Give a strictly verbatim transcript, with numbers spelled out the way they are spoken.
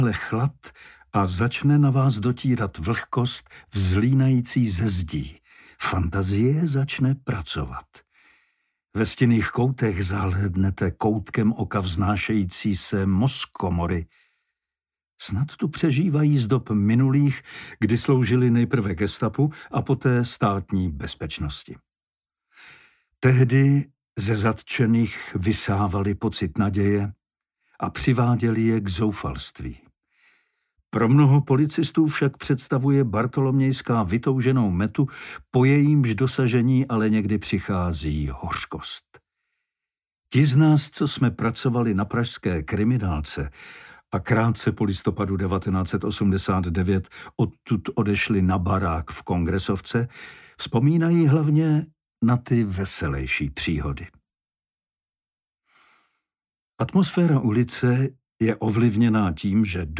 chlad a začne na vás dotírat vlhkost vzlínající ze zdí. Fantazie začne pracovat. Ve stinných koutech zahlédnete koutkem oka vznášející se mozkomory. Snad tu přežívají z dob minulých, kdy sloužili nejprve gestapu a poté státní bezpečnosti. Tehdy ze zatčených vysávali pocit naděje a přiváděli je k zoufalství. Pro mnoho policistů však představuje bartolomějská vytouženou metu, po jejímž dosažení ale někdy přichází hořkost. Ti z nás, co jsme pracovali na pražské kriminálce a krátce po listopadu devatenáct set osmdesát devět odtud odešli na barák v Kongresovce, vzpomínají hlavně na ty veselější příhody. Atmosféra ulice je ovlivněná tím, že